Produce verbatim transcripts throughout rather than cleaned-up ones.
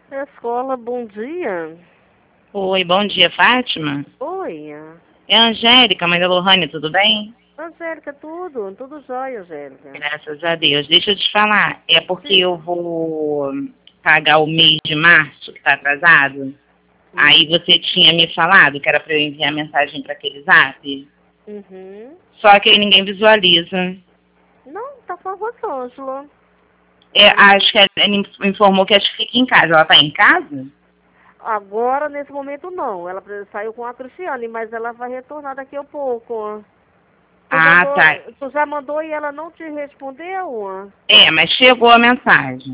Escola, bom dia. Oi, bom dia, Fátima. Oi. É a Angélica, mãe da Lohane, tudo bem? Angélica, tudo? Tudo jóia, Angélica. Graças a Deus. Deixa eu te falar, é porque Sim. eu vou pagar o mês de março, que está atrasado. Hum. Aí você tinha me falado que era para eu enviar mensagem para aquele zap. Uhum. Só que aí ninguém visualiza. Não, tá com a Rosângela. É, Ela... acho que ela me informou que acho que fica em casa. Ela está em casa? Agora, nesse momento, não. Ela saiu com a Cristiane, mas ela vai retornar daqui a pouco. Tu, Ah, mandou, tá. tu já mandou e ela não te respondeu? É, mas chegou a mensagem.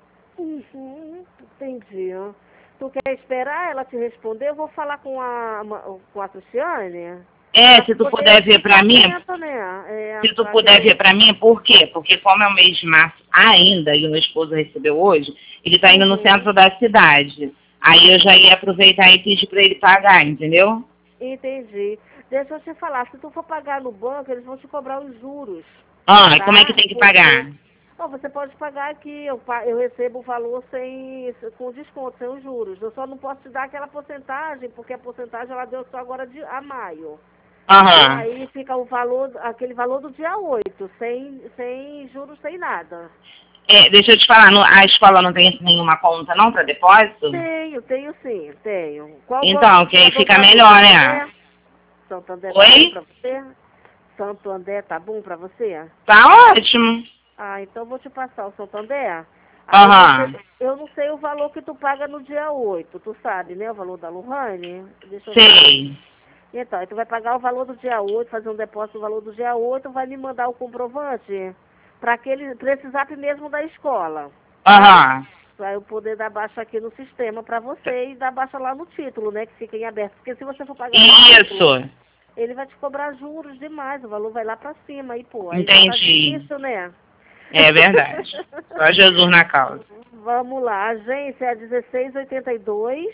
Uhum, entendi. Tu quer esperar ela te responder? Eu vou falar com a, com a Cristiane. É, Pra se tu poder puder ver ficar para mim, atenta, né? É, se tu pra puder ver ver. para mim, por quê? Porque como é o mês de março ainda, e o meu esposo recebeu hoje, ele está indo no Uhum, centro da cidade. Aí eu já ia aproveitar e pedir para ele pagar, entendeu? entendi. Deixa eu te falar, se tu for pagar no banco, eles vão te cobrar os juros, Ah, e como é que tá? tem que Porque pagar? ó, você pode pagar aqui, eu, pa- eu recebo o valor sem, com desconto, sem os juros. Eu só não posso te dar aquela porcentagem, porque a porcentagem ela deu só agora de, a maio. Entendeu? Aham. Aí fica o valor, aquele valor do dia oito, sem, sem juros, sem nada. É, deixa eu te falar, no- a escola não tem nenhuma conta não para depósito? Tenho, tenho sim, tenho. Qual banco Então, que que tá aí bom fica pra tu? melhor, né? Santander? Santander tá bom Oi? pra você? Santander tá bom pra você? Tá ótimo. Ah, então eu vou te passar o Santander. Aí Aham. você, eu não sei o valor que tu paga no dia oito, tu sabe, né? O valor da Lohane? Deixa eu ver aqui. Sei. Então, aí tu vai pagar o valor do dia oito, fazer um depósito do valor do dia oito, vai me mandar o comprovante para aquele, pra esse zap mesmo da escola, tá? Aham. Para eu poder dar baixa aqui no sistema para você e dar baixa lá no título, né? Que fica em aberto. Porque se você for pagar no título, Isso. ele vai te cobrar juros demais, o valor vai lá para cima. Aí, pô, aí já tá Entendi. difícil, né? É verdade. Só Jesus na causa. Vamos lá, a agência é a dezesseis oitenta e dois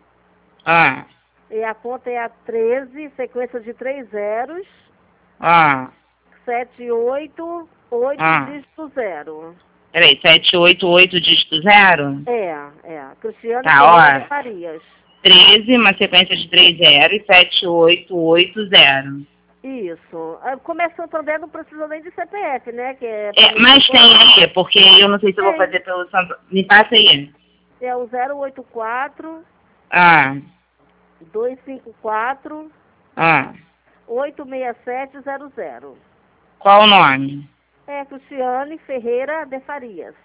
Ah. e a conta é a treze, sequência de três zeros. Ah. Sete, oito, oito, Ah. dígito zero. Peraí, sete oito oito dígito zero? É, é. Cristiane Tá, Ferreira de ó. Farias. treze, uma sequência de três zero e sete oito oito zero. Isso. Ah, como é Santander, não precisa nem de C P F, né? Que é É, pelo mas tem banco. aí, porque eu não sei se eu vou Tem. fazer pelo Santo. Me passa aí. É o zero oito quatro, Ah, dois cinco quatro, ah. oito seis sete zero zero. Qual o nome? É Cristiane Ferreira de Farias.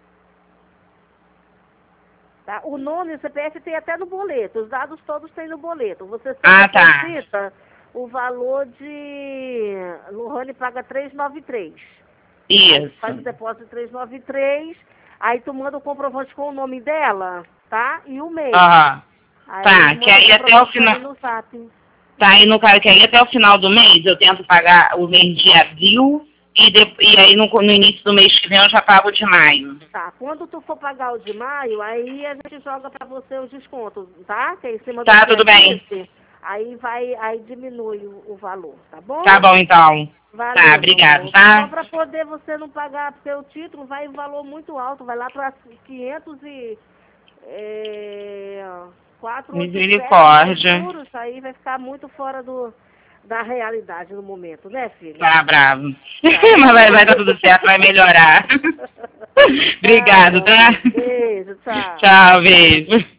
Tá? O nome do C P F tem até no boleto. Os dados todos tem no boleto. Você só Ah, tá. deposita o valor de... Lohane paga trezentos e noventa e três. Aí tu faz o Isso. depósito de trezentos e noventa e três, aí tu manda o comprovante com o nome dela, tá? E o mês. Aham. Aí Tá, tu que manda o aí até o comprovante pra final. mim no zap. Tá, e no caso, que aí até o final do mês eu tento pagar o mês de abril e, de, e aí no, no início do mês que vem eu já pago o de maio. Tá, quando tu for pagar o de maio, aí a gente joga pra você os descontos, tá? Que é em cima do Tá, que é tudo bem. disse, aí vai, aí diminui o, o valor, tá bom? Tá bom então. Tá, Valeu, meu obrigado, amor. Só tá? para poder você não pagar, porque o título vai em valor muito alto, vai lá para quinhentos e é, quatrocentos e oitenta e sete mais Misericórdia. juros, aí vai ficar muito fora do, da realidade no momento, né, filha? Tá bravo. Tá Mas bom? vai, vai dar tudo certo, vai melhorar. Tá, Obrigado, meu tá? amor. Beijo, tchau. Tchau, beijo.